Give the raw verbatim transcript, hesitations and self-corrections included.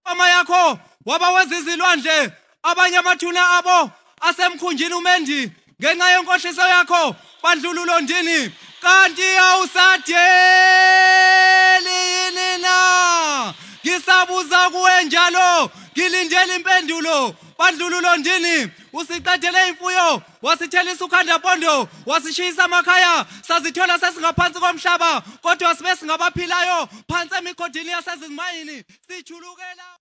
Ama yakho wabawenza izilwandle abanye amathuna abo asemkhunjini umendi ngenxa yenkohliso yakho bandlululo ndini kanti awusadeli yini na ngisabuza kuwe njalo ngilindele impendulo bandlululo ndini usiqedele imfuyo wasithelisa ukhanda pondo wasishisa amakhaya sazithola sesingaphansi komhlaba kodwa sibe singabaphilayo phansi emigodini yasezimayini sijulukela